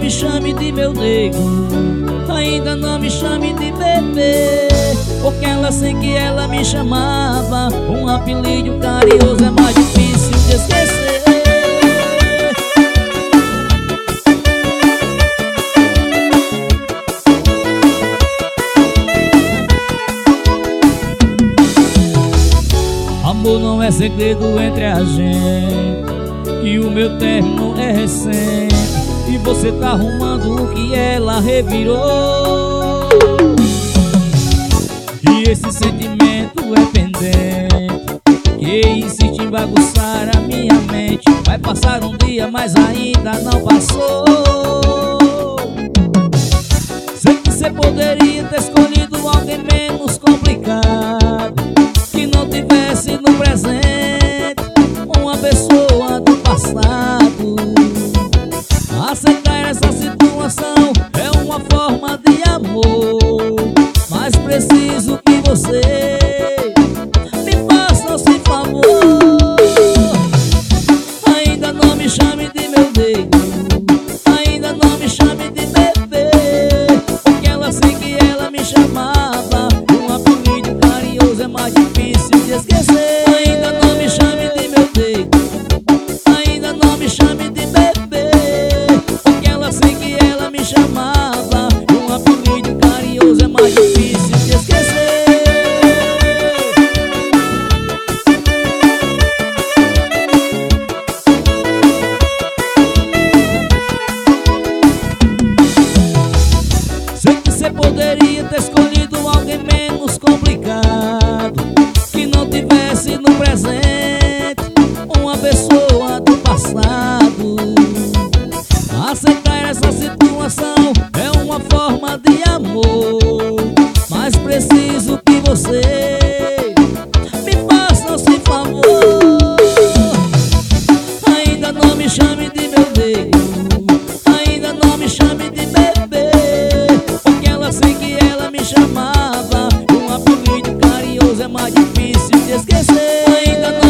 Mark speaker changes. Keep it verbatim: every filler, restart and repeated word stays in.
Speaker 1: me chame de meu nego, ainda não me chame de bebê, porque ela sei que ela me chamava. Um apelido carinhoso é mais difícil de esquecer. Amor não é segredo entre a gente, e o meu término é recente, e você tá arrumando o que ela revirou. E esse sentimento é pendente, que insiste em bagunçar a minha mente. Vai passar um dia, mas ainda não passou. Sei que você poderia ter escolhido alguém menos complicado, que não tivesse no presente uma pessoa do passado. Aceitar essa situação é uma forma de amor, mas preciso que você me faça esse favor. Ainda não me chame de meu nego, ainda não me chame de bebê, porque ela sei que ela me chamava. Um apelido carinhoso é mais difícil de esquecer. Ainda não me chame de meu nego, ainda não me chame de bebê, porque ela sei que ela me chamava. Um apelido carinhoso é mais difícil de esquecer. Sei que você poderia ter escolhido alguém menos complicado, que não tivesse no presente uma pessoa do passado. Aceitar essa situação é uma forma de amor, mas preciso que você me faça esse favor. Ainda não me chame de meu nego, ainda não me chame de bebê, porque ela sei que ela me chamava. Um apelido carinhoso é mais difícil de esquecer. Ainda não